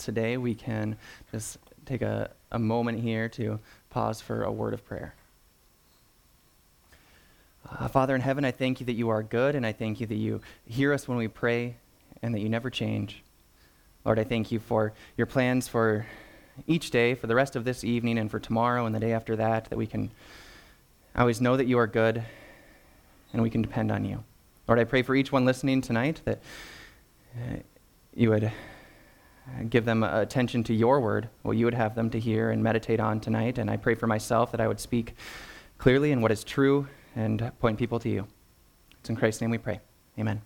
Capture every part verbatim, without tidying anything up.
today, we can just take a, a moment here to pause for a word of prayer. Uh, Father in heaven, I thank you that you are good, and I thank you that you hear us when we pray and that you never change. Lord, I thank you for your plans for each day, for the rest of this evening and for tomorrow and the day after that, that we can always know that you are good and we can depend on you. Lord, I pray for each one listening tonight that uh, you would give them attention to your word, what you would have them to hear and meditate on tonight. And I pray for myself that I would speak clearly in what is true and point people to you. It's in Christ's name we pray. Amen.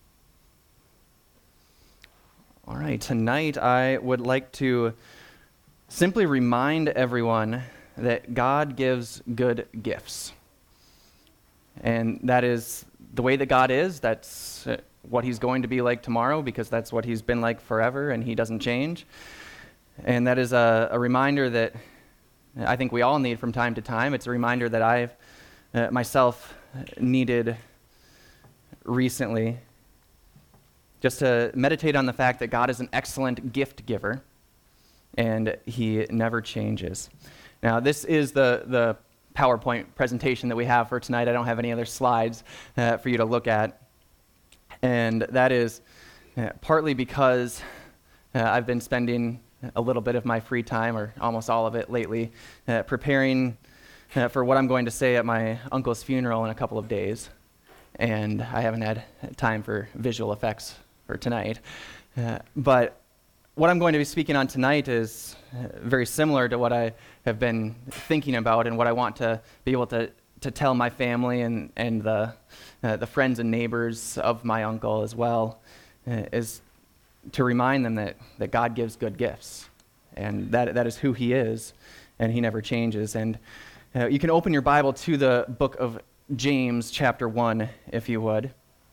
All right, tonight I would like to simply remind everyone that God gives good gifts. And that is the way that God is. That's what he's going to be like tomorrow, because that's what he's been like forever and he doesn't change. And that is a, a reminder that I think we all need from time to time. It's a reminder that I've uh, myself needed recently, just to meditate on the fact that God is an excellent gift giver and he never changes. Now, this is the, the PowerPoint presentation that we have for tonight. I don't have any other slides uh, for you to look at. And that is uh, partly because uh, I've been spending a little bit of my free time, or almost all of it lately, uh, preparing uh, for what I'm going to say at my uncle's funeral in a couple of days. And I haven't had time for visual effects for tonight. Uh, but what I'm going to be speaking on tonight is uh, very similar to what I have been thinking about and what I want to be able to, to tell my family and, and the uh, the friends and neighbors of my uncle as well, uh, is to remind them that, that God gives good gifts. And that that is who he is, and he never changes. And uh, you can open your Bible to the book of James chapter one, if you would.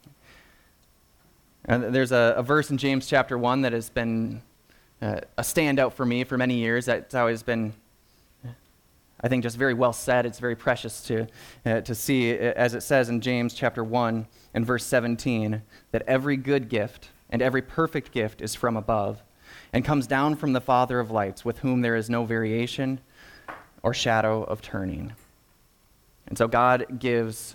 And there's a, a verse in James chapter one that has been uh, a standout for me for many years. It's always been, I think, just very well said. It's very precious to uh, to see, as it says in James chapter one and verse seventeen, that every good gift and every perfect gift is from above and comes down from the Father of lights, with whom there is no variation or shadow of turning. And so God gives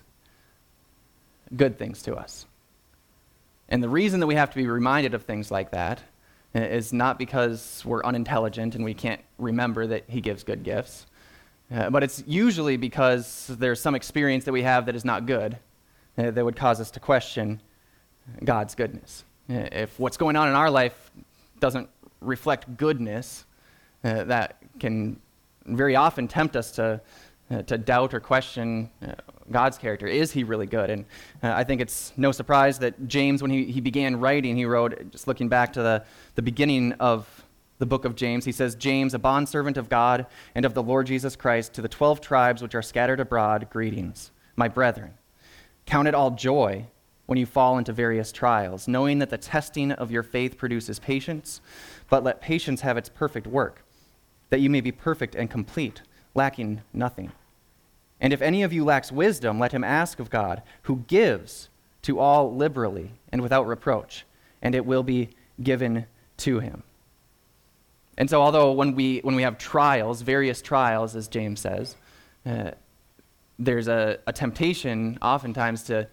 good things to us. And the reason that we have to be reminded of things like that is not because we're unintelligent and we can't remember that he gives good gifts, uh, but it's usually because there's some experience that we have that is not good, uh, that would cause us to question God's goodness. Uh, if what's going on in our life doesn't reflect goodness, uh, that can very often tempt us to Uh, to doubt or question uh, God's character. Is he really good? And uh, I think it's no surprise that James, when he, he began writing, he wrote, just looking back to the, the beginning of the book of James, he says, James, a bondservant of God and of the Lord Jesus Christ, to the twelve tribes which are scattered abroad, greetings. My brethren, count it all joy when you fall into various trials, knowing that the testing of your faith produces patience, but let patience have its perfect work, that you may be perfect and complete, lacking nothing. And if any of you lacks wisdom, let him ask of God, who gives to all liberally and without reproach, and it will be given to him. And so although when we when we have trials, various trials, as James says, uh, there's a, a temptation oftentimes to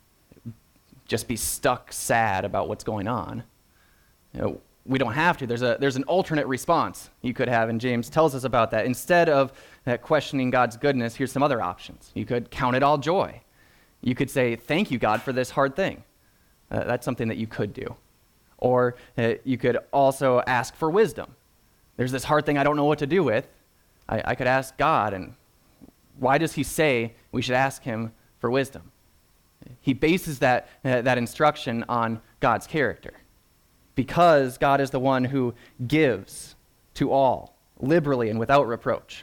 just be stuck sad about what's going on. You know, we don't have to. There's a there's an alternate response you could have, and James tells us about that. Instead of uh, questioning God's goodness, here's some other options. You could count it all joy. You could say, thank you, God, for this hard thing. Uh, that's something that you could do. Or uh, you could also ask for wisdom. There's this hard thing I don't know what to do with. I, I could ask God, and why does he say we should ask him for wisdom? He bases that uh, that instruction on God's character, because God is the one who gives to all, liberally and without reproach.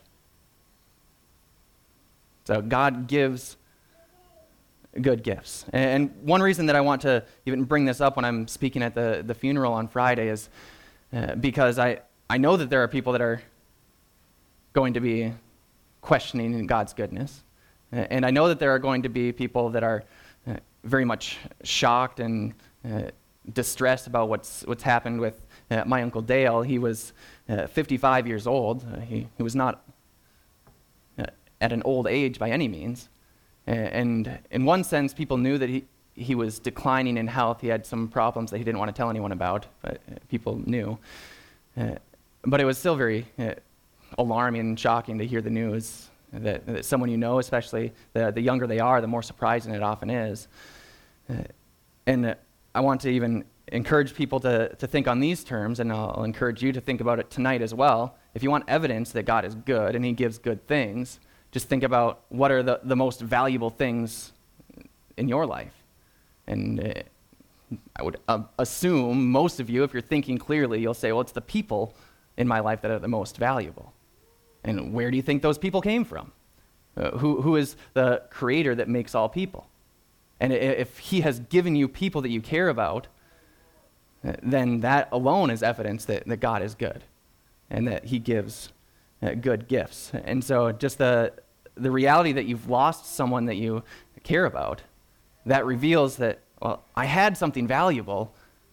So God gives good gifts. And one reason that I want to even bring this up when I'm speaking at the, the funeral on Friday is uh, because I, I know that there are people that are going to be questioning God's goodness. Uh, and I know that there are going to be people that are uh, very much shocked and uh, distressed about what's what's happened with uh, my Uncle Dale. He was uh, fifty-five years old. Uh, he, he was not uh, at an old age by any means. Uh, and in one sense, people knew that he, he was declining in health. He had some problems that he didn't want to tell anyone about, but uh, people knew. Uh, but it was still very uh, alarming and shocking to hear the news that, that someone you know, especially the, the younger they are, the more surprising it often is. Uh, and uh, I want to even encourage people to, to think on these terms, and I'll, I'll encourage you to think about it tonight as well. If you want evidence that God is good and he gives good things, just think about what are the, the most valuable things in your life. And uh, I would uh, assume most of you, if you're thinking clearly, you'll say, well, it's the people in my life that are the most valuable. And where do you think those people came from? Uh, who, who is the creator that makes all people? And if he has given you people that you care about, uh, then that alone is evidence that, that God is good and that he gives uh, good gifts. And so just the, the reality that you've lost someone that you care about, that reveals that, well, I had something valuable,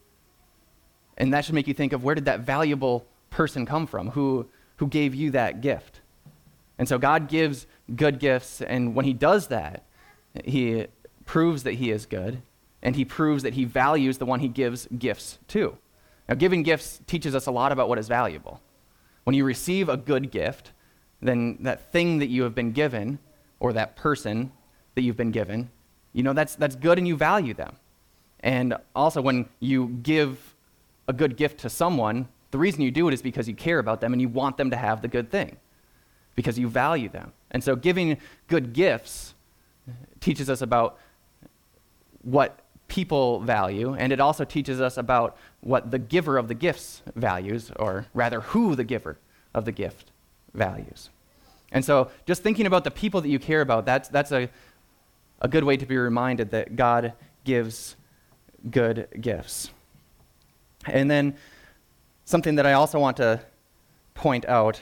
and that should make you think of where did that valuable person come from? Who, who gave you that gift? And so God gives good gifts, and when he does that, he proves that he is good, and he proves that he values the one he gives gifts to. Now, giving gifts teaches us a lot about what is valuable. When you receive a good gift, then that thing that you have been given, or that person that you've been given, you know, that's that's good and you value them. And also when you give a good gift to someone, the reason you do it is because you care about them and you want them to have the good thing, because you value them. And so giving good gifts teaches us about what people value, and it also teaches us about what the giver of the gifts values, or rather who the giver of the gift values. And so just thinking about the people that you care about, that's that's a, a good way to be reminded that God gives good gifts. And then something that I also want to point out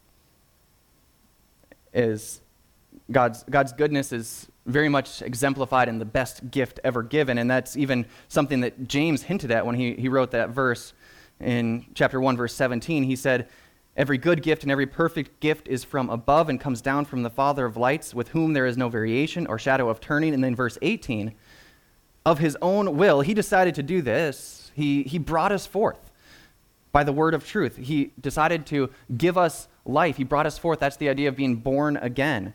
is God's God's goodness is very much exemplified in the best gift ever given, and that's even something that James hinted at when he, he wrote that verse in chapter one, verse seventeen. He said, "Every good gift and every perfect gift is from above and comes down from the Father of lights, with whom there is no variation or shadow of turning." And then verse eighteen, "Of his own will, he decided to do this. He, he brought us forth by the word of truth." He decided to give us life. He brought us forth. That's the idea of being born again.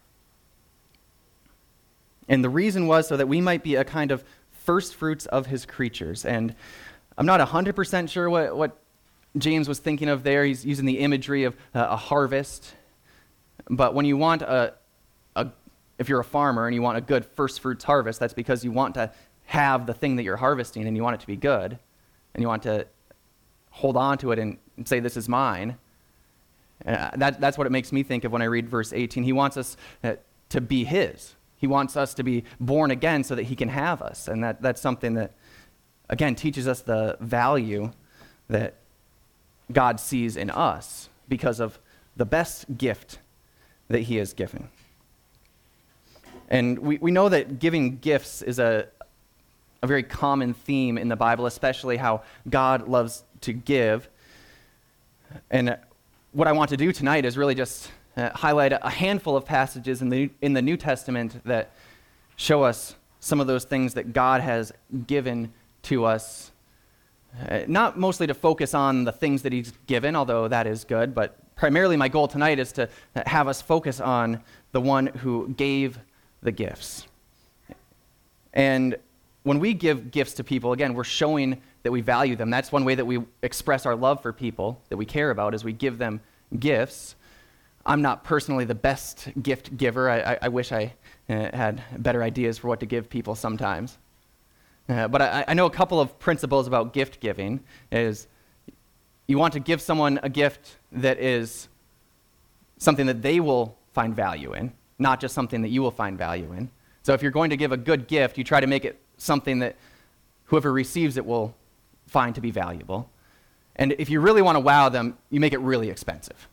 And the reason was so that we might be a kind of first fruits of his creatures. And I'm not one hundred percent sure what, what James was thinking of there. He's using the imagery of uh, a harvest. But when you want a, a, if you're a farmer and you want a good first fruits harvest, that's because you want to have the thing that you're harvesting and you want it to be good. And you want to hold on to it and, and say, this is mine. Uh, that, that's what it makes me think of when I read verse eighteen. He wants us uh, to be his. He wants us to be born again so that he can have us. And that, that's something that, again, teaches us the value that God sees in us because of the best gift that he has given. And we, we know that giving gifts is a, a very common theme in the Bible, especially how God loves to give. And what I want to do tonight is really just uh, highlight a handful of passages in the in the New Testament that show us some of those things that God has given to us. Uh, not mostly to focus on the things that he's given, although that is good, but primarily my goal tonight is to have us focus on the one who gave the gifts. And when we give gifts to people, again, we're showing that we value them. That's one way that we express our love for people that we care about, is we give them gifts. I'm not personally the best gift giver. I, I, I wish I uh, had better ideas for what to give people sometimes. Uh, but I, I know a couple of principles about gift giving. Is you want to give someone a gift that is something that they will find value in, not just something that you will find value in. So if you're going to give a good gift, you try to make it something that whoever receives it will find to be valuable. And if you really want to wow them, you make it really expensive.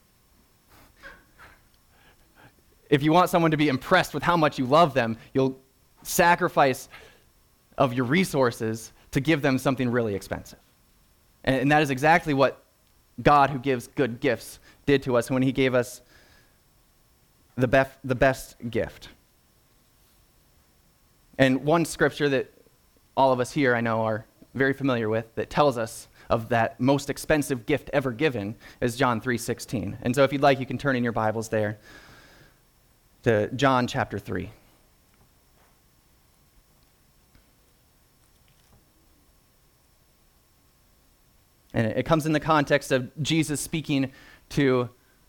If you want someone to be impressed with how much you love them, you'll sacrifice of your resources to give them something really expensive. And, and that is exactly what God, who gives good gifts, did to us when he gave us the, bef- the best gift. And one scripture that all of us here, I know, are very familiar with that tells us of that most expensive gift ever given is John three sixteen. And so if you'd like, you can turn in your Bibles there to John chapter three. And it comes in the context of Jesus speaking to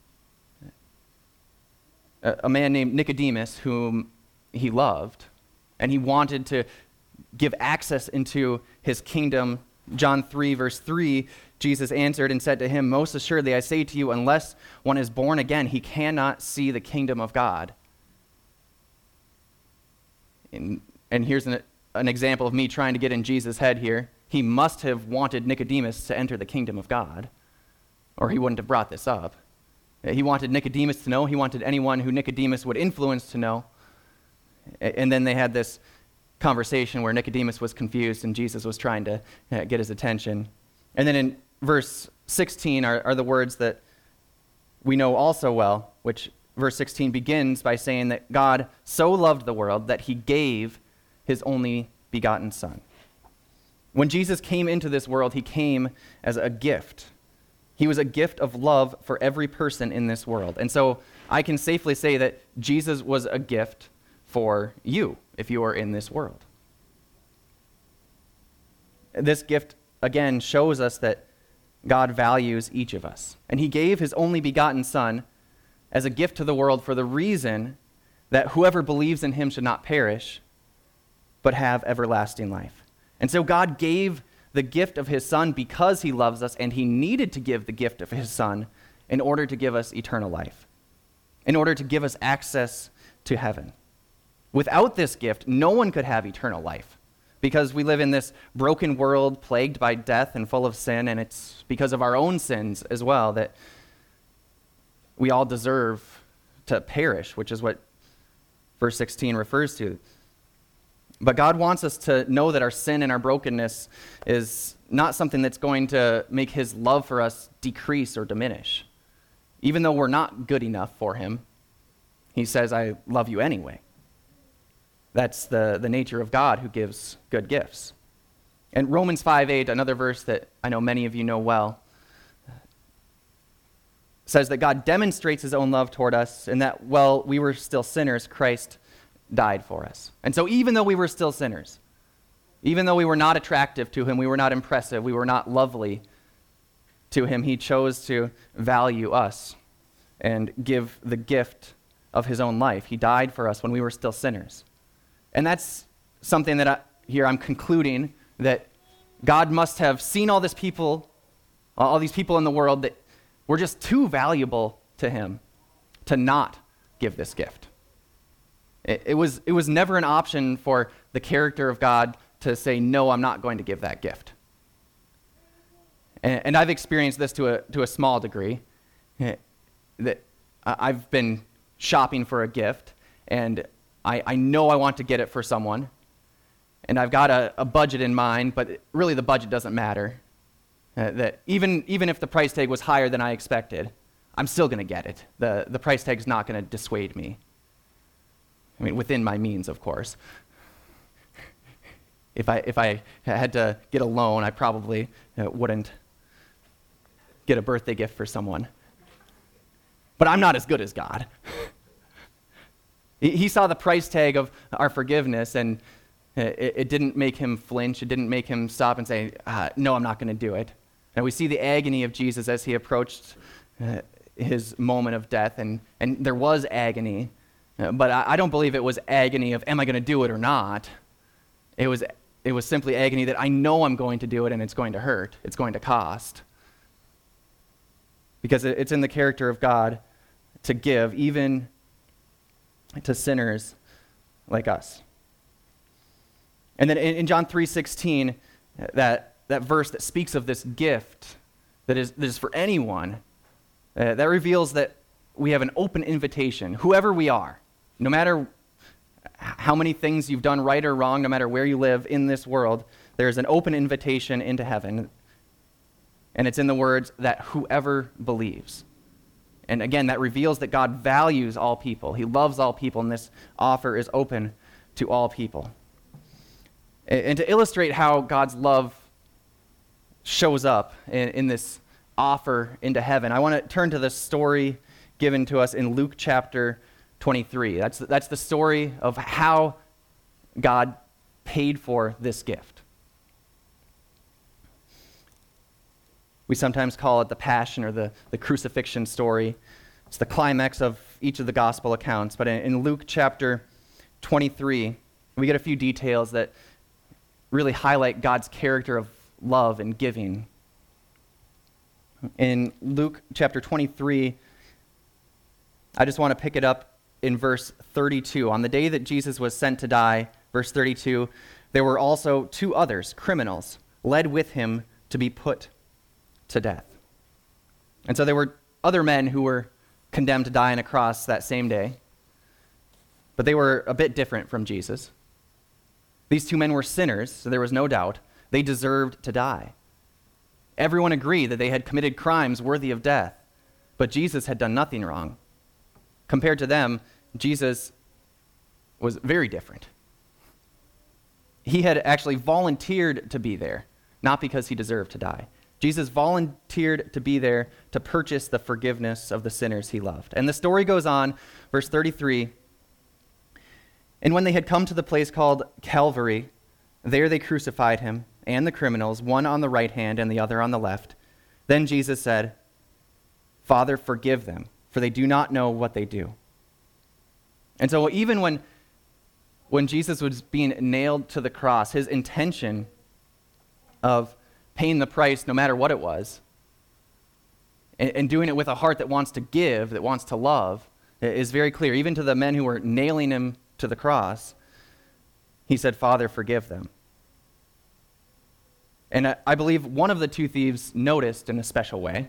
a, a man named Nicodemus whom he loved, and he wanted to give access into his kingdom. John three, verse three, Jesus answered and said to him, "Most assuredly I say to you, unless one is born again, he cannot see the kingdom of God." And, and here's an, an example of me trying to get in Jesus' head here. He must have wanted Nicodemus to enter the kingdom of God, or he wouldn't have brought this up. He wanted Nicodemus to know. He wanted anyone who Nicodemus would influence to know. And then they had this conversation where Nicodemus was confused and Jesus was trying to uh, get his attention. And then in verse sixteen are, are the words that we know also well, which verse sixteen begins by saying that God so loved the world that he gave his only begotten Son. When Jesus came into this world, he came as a gift. He was a gift of love for every person in this world. And so I can safely say that Jesus was a gift for you if you are in this world. This gift, again, shows us that God values each of us. And he gave his only begotten Son as a gift to the world for the reason that whoever believes in him should not perish, but have everlasting life. And so God gave the gift of his Son because he loves us, and he needed to give the gift of his Son in order to give us eternal life, in order to give us access to heaven. Without this gift, no one could have eternal life, because we live in this broken world plagued by death and full of sin, and it's because of our own sins as well that we all deserve to perish, which is what verse sixteen refers to. But God wants us to know that our sin and our brokenness is not something that's going to make his love for us decrease or diminish. Even though we're not good enough for him, he says, "I love you anyway." That's the, the nature of God who gives good gifts. And Romans five eight, another verse that I know many of you know well, says that God demonstrates his own love toward us, and that while we were still sinners, Christ died for us. And so even though we were still sinners, even though we were not attractive to him, we were not impressive, we were not lovely to him, he chose to value us and give the gift of his own life. He died for us when we were still sinners. And that's something that I, here I'm concluding that God must have seen all this people, all these people in the world that were just too valuable to him to not give this gift. It, it was, it was never an option for the character of God to say, "No, I'm not going to give that gift." And, and I've experienced this to a, to a small degree. That I've been shopping for a gift, and I, I know I want to get it for someone, and I've got a, a budget in mind, but really the budget doesn't matter. Uh, that even, even if the price tag was higher than I expected, I'm still going to get it. The, the price tag is not going to dissuade me. I mean, within my means, of course. If I, if I had to get a loan, I probably uh, wouldn't get a birthday gift for someone. But I'm not as good as God. He saw the price tag of our forgiveness, and it, it didn't make him flinch. It didn't make him stop and say, uh, "No, I'm not going to do it." And we see the agony of Jesus as he approached uh, his moment of death, and, and there was agony. Uh, but I, I don't believe it was agony of, am I going to do it or not? It was, it was simply agony that I know I'm going to do it, and it's going to hurt. It's going to cost. Because it, it's in the character of God to give, even to sinners like us. And then in, in John three sixteen, that, that verse that speaks of this gift that is, that is for anyone, uh, that reveals that we have an open invitation, whoever we are, no matter how many things you've done right or wrong, no matter where you live in this world, there's an open invitation into heaven. And it's in the words that whoever believes. And again, that reveals that God values all people. He loves all people, and this offer is open to all people. And to illustrate how God's love shows up in, in this offer into heaven, I want to turn to the story given to us in Luke chapter twenty-three. That's, that's the story of how God paid for this gift. We sometimes call it the Passion or the, the crucifixion story. It's the climax of each of the gospel accounts. But in, in Luke chapter twenty-three, we get a few details that really highlight God's character of love and giving. In Luke chapter twenty-three, I just want to pick it up in verse thirty-two. On the day that Jesus was sent to die, verse thirty-two, there were also two others, criminals, led with him to be put to death. And so there were other men who were condemned to die on a cross that same day, but they were a bit different from Jesus. These two men were sinners, so there was no doubt. They deserved to die. Everyone agreed that they had committed crimes worthy of death, but Jesus had done nothing wrong. Compared to them, Jesus was very different. He had actually volunteered to be there, not because he deserved to die. Jesus volunteered to be there to purchase the forgiveness of the sinners he loved. And the story goes on, verse thirty-three, and when they had come to the place called Calvary, there they crucified him and the criminals, one on the right hand and the other on the left. Then Jesus said, Father, forgive them, for they do not know what they do. And so even when, when Jesus was being nailed to the cross, his intention of paying the price no matter what it was, and, and doing it with a heart that wants to give, that wants to love, is very clear. Even to the men who were nailing him to the cross, he said, Father, forgive them. And I, I believe one of the two thieves noticed in a special way.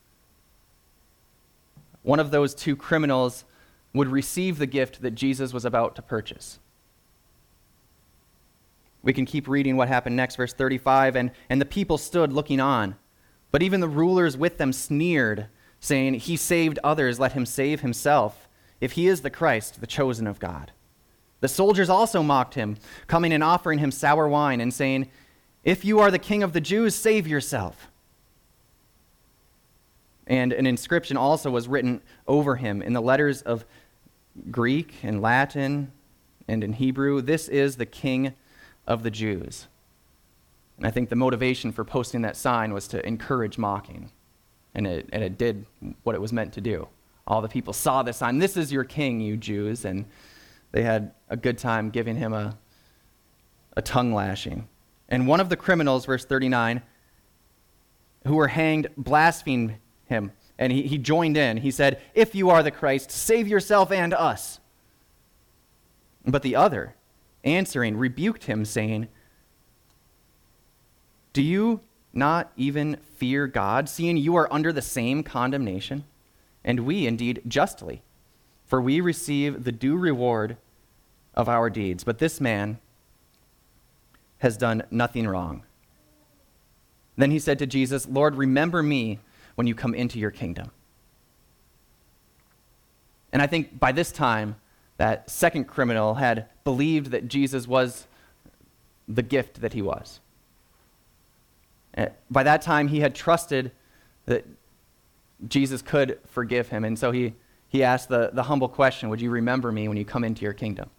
One of those two criminals would receive the gift that Jesus was about to purchase. We can keep reading what happened next, verse thirty-five, and, and the people stood looking on. But even the rulers with them sneered, saying, He saved others, let him save himself, if he is the Christ, the chosen of God. The soldiers also mocked him, coming and offering him sour wine, and saying, If you are the king of the Jews, save yourself. And an inscription also was written over him in the letters of Greek and Latin and in Hebrew, This is the King of the Jews. And I think the motivation for posting that sign was to encourage mocking. And it, and it did what it was meant to do. All the people saw the sign, This is your king, you Jews. And they had a good time giving him a, a tongue lashing. And one of the criminals, verse thirty-nine, who were hanged, blasphemed him. And he, he joined in. He said, If you are the Christ, save yourself and us. But the other, answering, rebuked him, saying, Do you not even fear God, seeing you are under the same condemnation? And we indeed justly, for we receive the due reward of our deeds. But this man has done nothing wrong. Then he said to Jesus, Lord, remember me when you come into your kingdom. And I think by this time, that second criminal had believed that Jesus was the gift that he was. By that time, he had trusted that Jesus could forgive him. And so he, he asked the, the humble question, would you remember me when you come into your kingdom?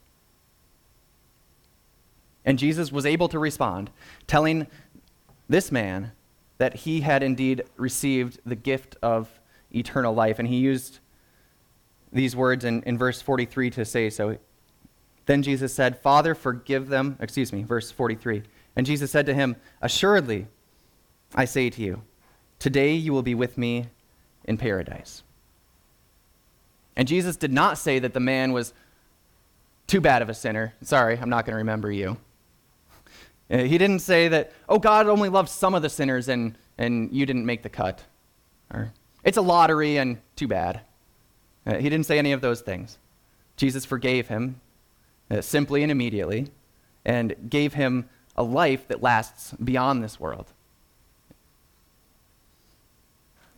And Jesus was able to respond, telling this man that he had indeed received the gift of eternal life. And he used these words in, in verse forty-three to say so. Then Jesus said, Father, forgive them. Excuse me, verse forty-three. And Jesus said to him, Assuredly, I say to you, today you will be with me in paradise. And Jesus did not say that the man was too bad of a sinner. Sorry, I'm not going to remember you. He didn't say that, oh, God only loved some of the sinners and, and you didn't make the cut. Or it's a lottery and too bad. Uh, he didn't say any of those things. Jesus forgave him uh, simply and immediately and gave him a life that lasts beyond this world.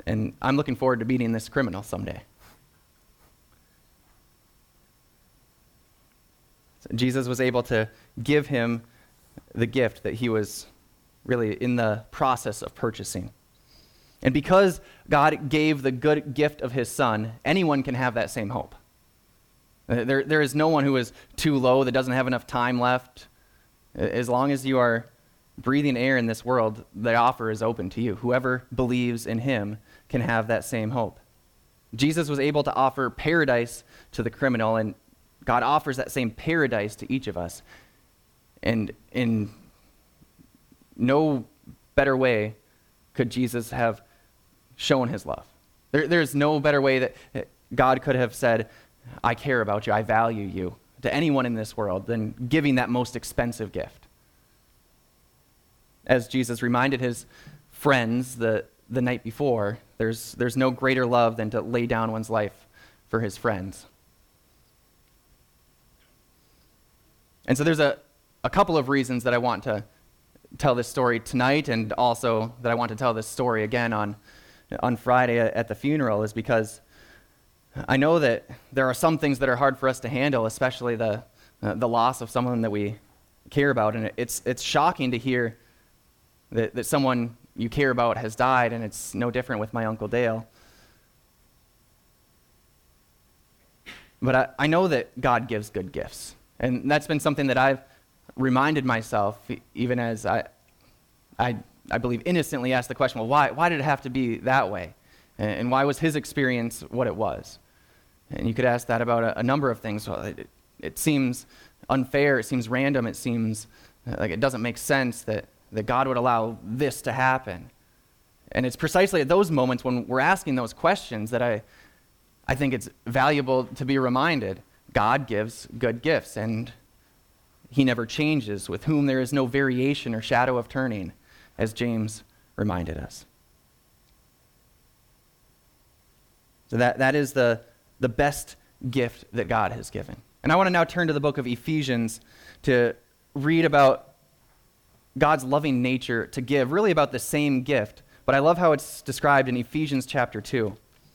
And I'm looking forward to meeting this criminal someday. So Jesus was able to give him the gift that he was really in the process of purchasing. And because God gave the good gift of his son, anyone can have that same hope. There, there is no one who is too low, that doesn't have enough time left. As long as you are breathing air in this world, the offer is open to you. Whoever believes in him can have that same hope. Jesus was able to offer paradise to the criminal, and God offers that same paradise to each of us. And in no better way could Jesus have shown his love. There, there's no better way that God could have said, I care about you, I value you, to anyone in this world than giving that most expensive gift. As Jesus reminded his friends the, the night before, there's, there's no greater love than to lay down one's life for his friends. And so there's a, a couple of reasons that I want to tell this story tonight, and also that I want to tell this story again on, on Friday at the funeral, is because I know that there are some things that are hard for us to handle, especially the uh, the loss of someone that we care about. And it's it's shocking to hear that, that someone you care about has died, and it's no different with my Uncle Dale. But I, I know that God gives good gifts. And that's been something that I've reminded myself, even as I, I, I believe innocently asked the question, well, why, why did it have to be that way? And why was his experience what it was? And you could ask that about a, a number of things. Well, it, it seems unfair, it seems random, it seems like it doesn't make sense that, that God would allow this to happen. And it's precisely at those moments when we're asking those questions that I, I think it's valuable to be reminded God gives good gifts, and he never changes, with whom there is no variation or shadow of turning, as James reminded us. So that, that is the, the best gift that God has given. And I want to now turn to the book of Ephesians to read about God's loving nature to give, really about the same gift. But I love how it's described in Ephesians chapter two.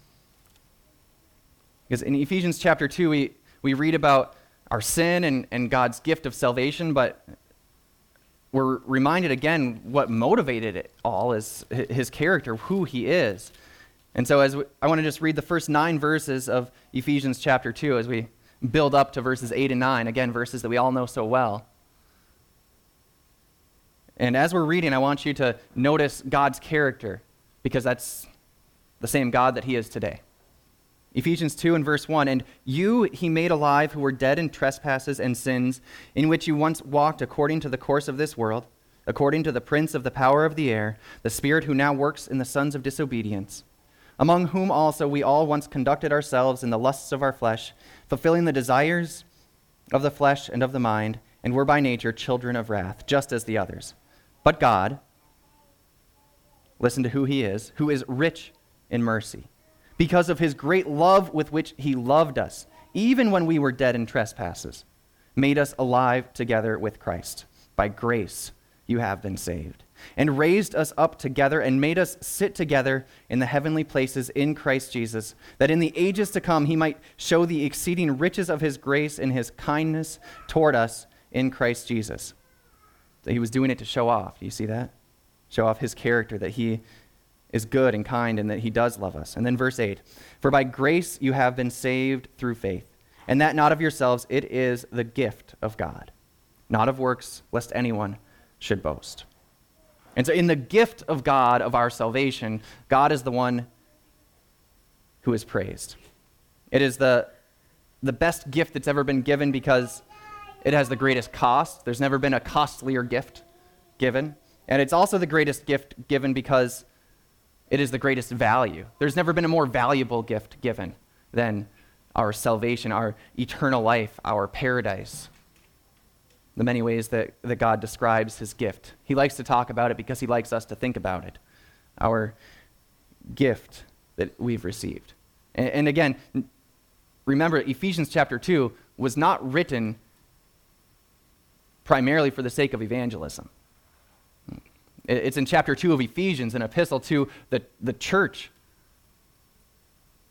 Because in Ephesians chapter two, we, we read about our sin and, and God's gift of salvation, but we're reminded again what motivated it all is his character, who he is. And so as we, I want to just read the first nine verses of Ephesians chapter two as we build up to verses eight and nine, again, verses that we all know so well. And as we're reading, I want you to notice God's character, because that's the same God that he is today. Ephesians two and verse one, and you he made alive who were dead in trespasses and sins, in which you once walked according to the course of this world, according to the prince of the power of the air, the spirit who now works in the sons of disobedience, among whom also we all once conducted ourselves in the lusts of our flesh, fulfilling the desires of the flesh and of the mind, and were by nature children of wrath, just as the others. But God, listen to who he is, who is rich in mercy, because of his great love with which he loved us, even when we were dead in trespasses, made us alive together with Christ. By grace you have been saved, and raised us up together and made us sit together in the heavenly places in Christ Jesus, that in the ages to come he might show the exceeding riches of his grace and his kindness toward us in Christ Jesus. So he was doing it to show off. Do you see that? Show off his character, that he is good and kind and that he does love us. And then verse eight, for by grace you have been saved through faith, and that not of yourselves, it is the gift of God, not of works, lest anyone should boast. And so in the gift of God of our salvation, God is the one who is praised. It is the, the best gift that's ever been given because it has the greatest cost. There's never been a costlier gift given. And it's also the greatest gift given because it is the greatest value. There's never been a more valuable gift given than our salvation, our eternal life, our paradise. The many ways that, that God describes his gift. He likes to talk about it because he likes us to think about it. Our gift that we've received. And, and again, remember, Ephesians chapter two was not written primarily for the sake of evangelism. It's in chapter two of Ephesians, an epistle to the, the church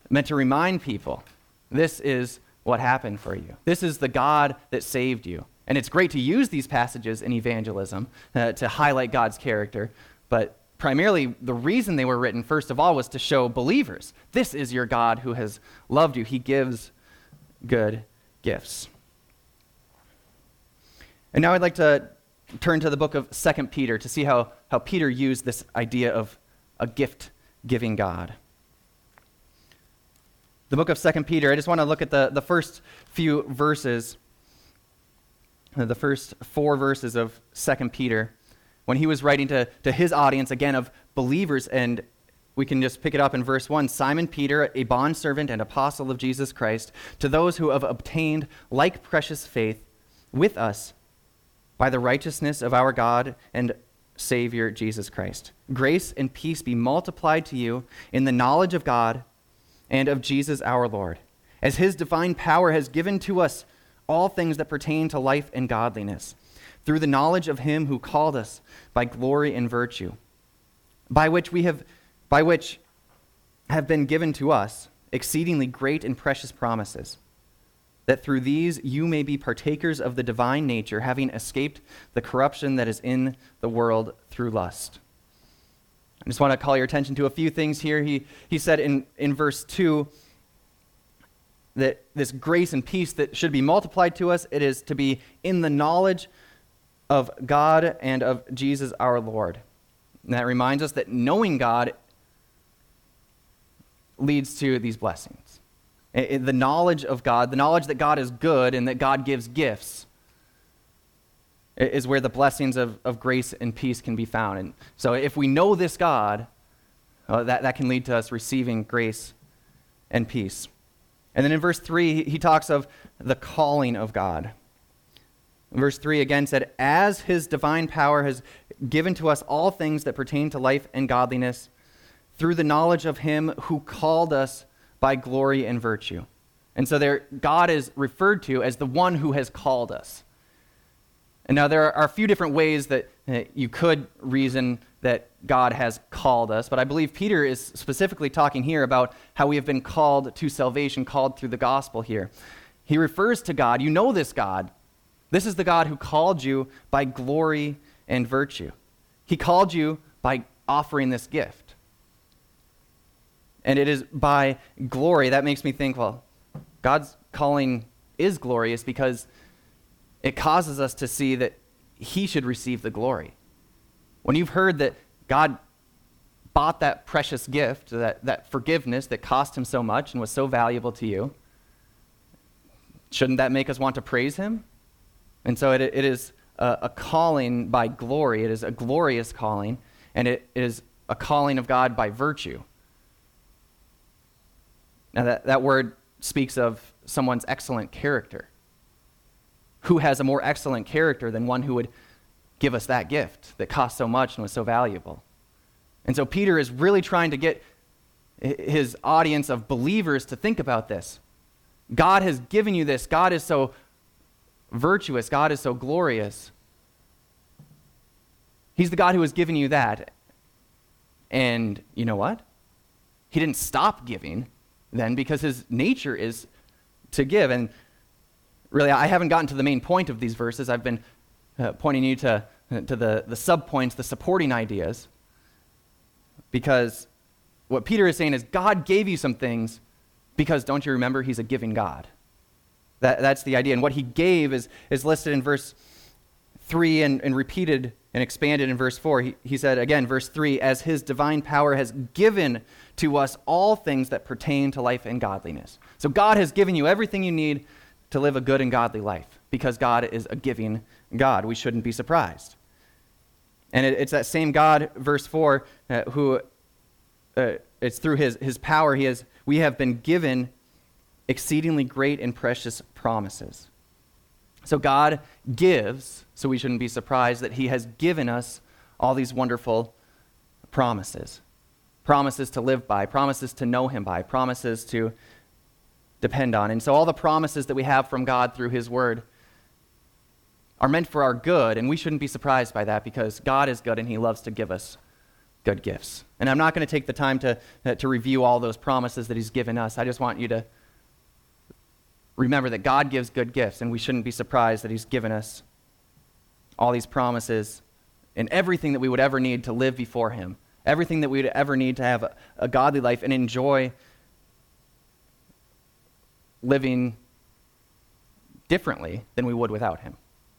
meant to remind people, this is what happened for you. This is the God that saved you. And it's great to use these passages in evangelism uh, to highlight God's character, but primarily the reason they were written, first of all, was to show believers, this is your God who has loved you. He gives good gifts. And now I'd like to turn to the book of Second Peter to see how, how Peter used this idea of a gift-giving God. The book of Second Peter, I just want to look at the, the first few verses, the first four verses of Second Peter, when he was writing to, to his audience, again, of believers, and we can just pick it up in verse one. Simon Peter, a bondservant and apostle of Jesus Christ, to those who have obtained like precious faith with us by the righteousness of our God and Savior Jesus Christ. Grace and peace be multiplied to you in the knowledge of God and of Jesus our Lord, as his divine power has given to us all things that pertain to life and godliness, through the knowledge of him who called us by glory and virtue, by which we have, by which have been given to us exceedingly great and precious promises, that through these you may be partakers of the divine nature, having escaped the corruption that is in the world through lust. I just want to call your attention to a few things here. He, he said in, in verse two that this grace and peace that should be multiplied to us, it is to be in the knowledge of God and of Jesus our Lord. And that reminds us that knowing God leads to these blessings. The knowledge of God, the knowledge that God is good and that God gives gifts, is where the blessings of, of grace and peace can be found. And so if we know this God, uh, that, that can lead to us receiving grace and peace. And then in verse three, he talks of the calling of God. Verse three again said, as his divine power has given to us all things that pertain to life and godliness, through the knowledge of him who called us by glory and virtue. And so there, God is referred to as the one who has called us. And now there are a few different ways that uh, you could reason that God has called us, but I believe Peter is specifically talking here about how we have been called to salvation, called through the gospel here. He refers to God, you know this God. This is the God who called you by glory and virtue. He called you by offering this gift. And it is by glory. That makes me think, well, God's calling is glorious because it causes us to see that he should receive the glory. When you've heard that God bought that precious gift, that, that forgiveness that cost him so much and was so valuable to you, shouldn't that make us want to praise him? And so it, it is a, a calling by glory. It is a glorious calling, and it is a calling of God by virtue. Now that, that word speaks of someone's excellent character. Who has a more excellent character than one who would give us that gift that cost so much and was so valuable? And so Peter is really trying to get his audience of believers to think about this. God has given you this. God is so virtuous. God is so glorious. He's the God who has given you that. And you know what? He didn't stop giving then because his nature is to give. And really, I haven't gotten to the main point of these verses. I've been uh, pointing you to, to the, the subpoints, the supporting ideas, because what Peter is saying is God gave you some things because, don't you remember, he's a giving God. That, that's the idea. And what he gave is, is listed in verse three and, and repeated and expanded in verse four. He, he said, again, verse three, as his divine power has given to us all things that pertain to life and godliness. So God has given you everything you need to live a good and godly life, because God is a giving God. We shouldn't be surprised. And it, it's that same God, verse four, uh, who uh, it's through his, his power he has, we have been given exceedingly great and precious promises. So God gives, so we shouldn't be surprised that he has given us all these wonderful promises. Promises to live by, promises to know him by, promises to depend on. And so all the promises that we have from God through his word are meant for our good, and we shouldn't be surprised by that because God is good and he loves to give us good gifts. And I'm not going to take the time to, uh, to review all those promises that he's given us. I just want you to remember that God gives good gifts, and we shouldn't be surprised that he's given us all these promises and everything that we would ever need to live before him, everything that we would ever need to have a, a godly life and enjoy living differently than we would without him.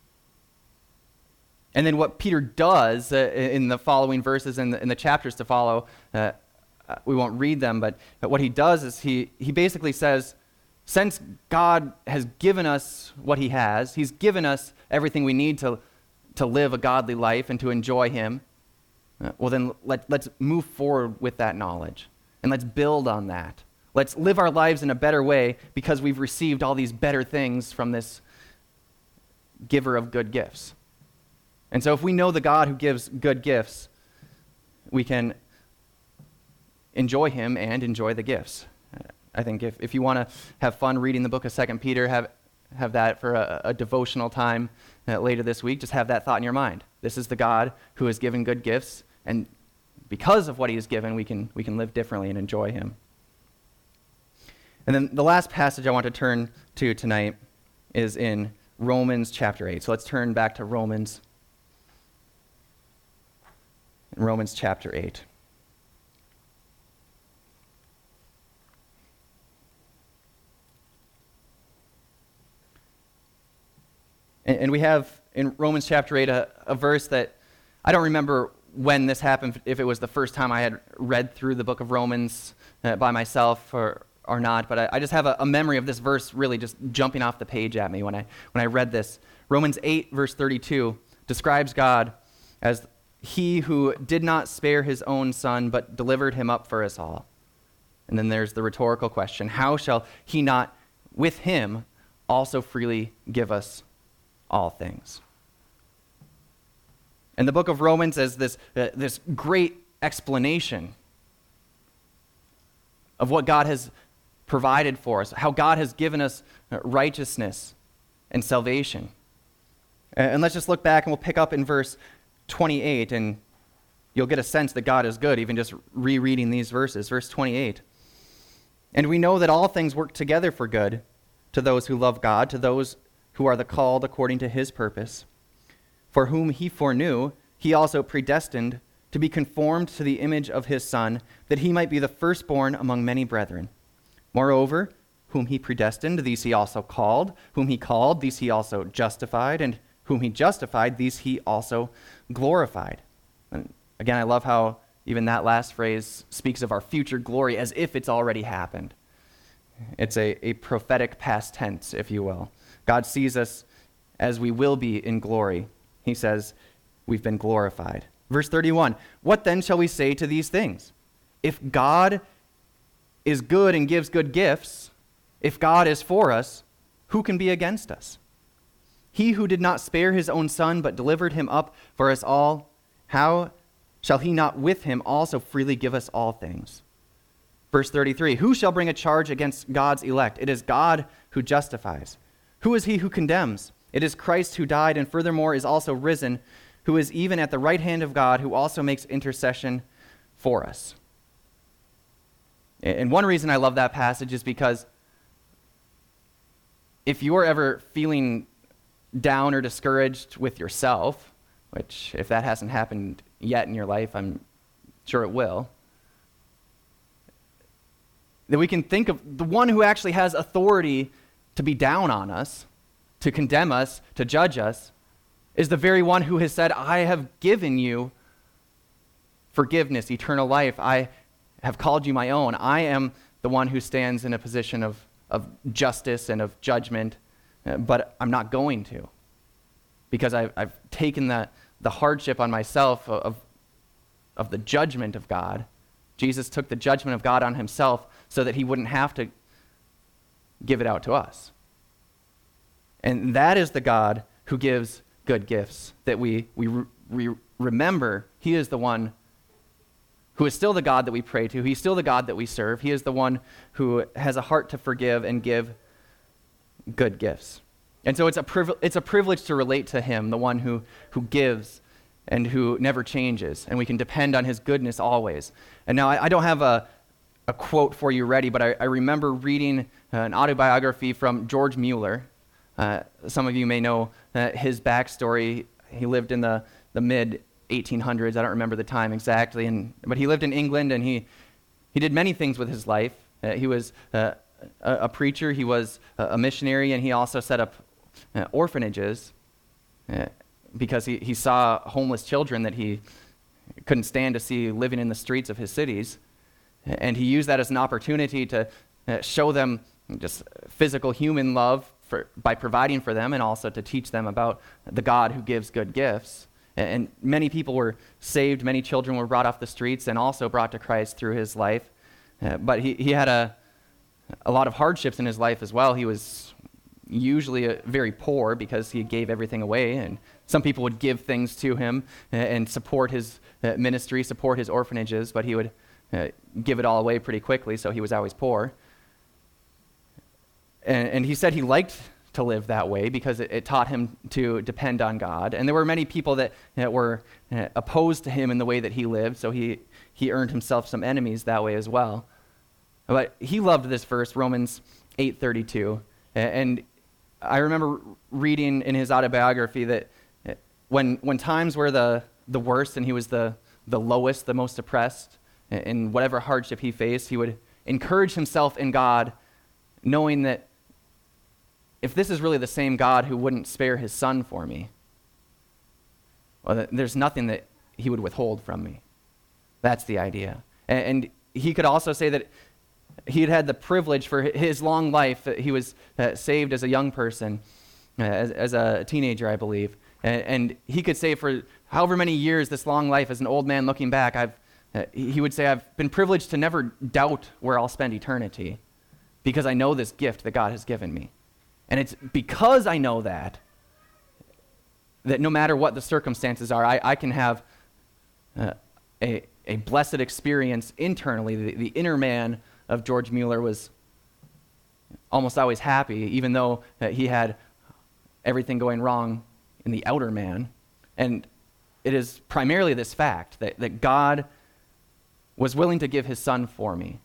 And then what Peter does uh, in the following verses and the, in the chapters to follow, uh, uh, we won't read them, but, but what he does is he, he basically says, since God has given us what he has, he's given us everything we need to, to live a godly life and to enjoy him, uh, well then let, let's move forward with that knowledge, and let's build on that. Let's live our lives in a better way because we've received all these better things from this giver of good gifts. And so if we know the God who gives good gifts, we can enjoy him and enjoy the gifts. I think if, if you want to have fun reading the book of Second Peter, have have that for a, a devotional time uh, later this week. Just have that thought in your mind. This is the God who has given good gifts, and because of what he has given, we can we can live differently and enjoy him. And then the last passage I want to turn to tonight is in Romans chapter eight. So let's turn back to Romans. Romans chapter eight. And, and we have in Romans chapter eight a, a verse that I don't remember when this happened, if it was the first time I had read through the book of Romans uh, by myself or, or not, but I, I just have a, a memory of this verse really just jumping off the page at me when I when I read this. Romans eight, verse thirty-two, describes God as he who did not spare his own son, but delivered him up for us all. And then there's the rhetorical question, how shall he not with him also freely give us all things? And the book of Romans is this, uh, this great explanation of what God has provided for us, how God has given us righteousness and salvation. And let's just look back and we'll pick up in verse twenty-eight, and you'll get a sense that God is good even just rereading these verses. Verse twenty-eight. And we know that all things work together for good to those who love God, to those who are the called according to his purpose. For whom he foreknew, he also predestined to be conformed to the image of his Son, that he might be the firstborn among many brethren. Moreover, whom he predestined, these he also called. Whom he called, these he also justified. And whom he justified, these he also glorified. And again, I love how even that last phrase speaks of our future glory as if it's already happened. It's a, a prophetic past tense, if you will. God sees us as we will be in glory. He says, we've been glorified. Verse thirty-one, what then shall we say to these things? If God is good and gives good gifts, if God is for us, who can be against us? He who did not spare his own son, but delivered him up for us all, how shall he not with him also freely give us all things? Verse thirty-three, who shall bring a charge against God's elect? It is God who justifies. Who is he who condemns? It is Christ who died and furthermore is also risen, who is even at the right hand of God, who also makes intercession for us. And one reason I love that passage is because if you're ever feeling down or discouraged with yourself, which if that hasn't happened yet in your life, I'm sure it will, that we can think of the one who actually has authority to be down on us, to condemn us, to judge us, is the very one who has said, I have given you forgiveness, eternal life. I have called you my own. I am the one who stands in a position of, of justice and of judgment, uh, but I'm not going to, because I've, I've taken the, the hardship on myself of, of the judgment of God. Jesus took the judgment of God on himself so that he wouldn't have to give it out to us. And that is the God who gives good gifts, that we, we re- remember he is the one who is still the God that we pray to. He's still the God that we serve. He is the one who has a heart to forgive and give good gifts. And so it's a priv- it's a privilege to relate to him, the one who, who gives and who never changes, and we can depend on his goodness always. And now I, I don't have a, a quote for you ready, but I, I remember reading uh, an autobiography from George Mueller. Uh, some of you may know uh, his backstory. He lived in the, the mid eighteen hundreds. I don't remember the time exactly, and but he lived in England, and he, he did many things with his life. Uh, he was uh, a, a preacher, he was a, a missionary, and he also set up uh, orphanages uh, because he, he saw homeless children that he couldn't stand to see living in the streets of his cities. And he used that as an opportunity to uh, show them just physical human love for, by providing for them, and also to teach them about the God who gives good gifts. And, and many people were saved, many children were brought off the streets and also brought to Christ through his life. Uh, but he, he had a, a lot of hardships in his life as well. He was usually uh, very poor because he gave everything away, and some people would give things to him and, and support his uh, ministry, support his orphanages, but he would uh, give it all away pretty quickly, so he was always poor. And, and he said he liked to live that way because it, it taught him to depend on God. And there were many people that, that were uh, opposed to him in the way that he lived, so he, he earned himself some enemies that way as well. But he loved this verse, Romans eight thirty-two. And I remember reading in his autobiography that when when times were the, the worst and he was the, the lowest, the most oppressed, in whatever hardship he faced, he would encourage himself in God, knowing that if this is really the same God who wouldn't spare his son for me, well, there's nothing that he would withhold from me. That's the idea. And, and he could also say that he had had the privilege for his long life. He was uh, saved as a young person, uh, as, as a teenager, I believe. And, and he could say for however many years, this long life, as an old man looking back, I've, uh, he would say, I've been privileged to never doubt where I'll spend eternity because I know this gift that God has given me. And it's because I know that, that no matter what the circumstances are, I, I can have uh, a, a blessed experience internally. The, the inner man of George Mueller was almost always happy, even though uh, he had everything going wrong in the outer man. And it is primarily this fact that, that God was willing to give his son for me.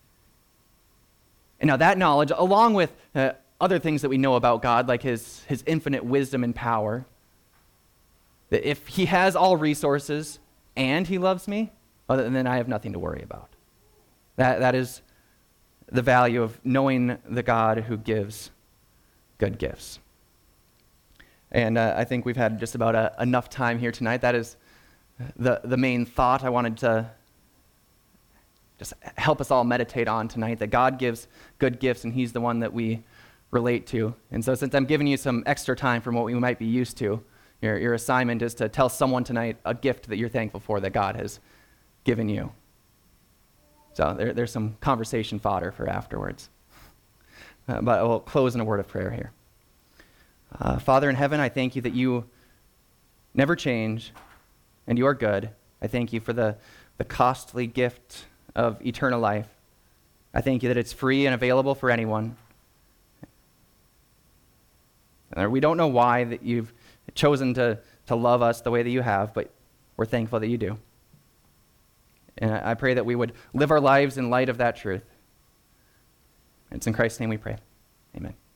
And now that knowledge, along with uh, other things that we know about God, like his, his infinite wisdom and power, that if he has all resources and he loves me, well, then I have nothing to worry about. That That is the value of knowing the God who gives good gifts. And uh, I think we've had just about a, enough time here tonight. That is the, the main thought I wanted to just help us all meditate on tonight, that God gives good gifts and he's the one that we relate to. And so since I'm giving you some extra time from what we might be used to, your, your assignment is to tell someone tonight a gift that you're thankful for that God has given you. So there, there's some conversation fodder for afterwards. Uh, but we'll close in a word of prayer here. Uh, Father in heaven, I thank you that you never change and you are good. I thank you for the, the costly gift of eternal life. I thank you that it's free and available for anyone. And we don't know why that you've chosen to, to love us the way that you have, but we're thankful that you do. And I pray that we would live our lives in light of that truth. It's in Christ's name we pray. Amen.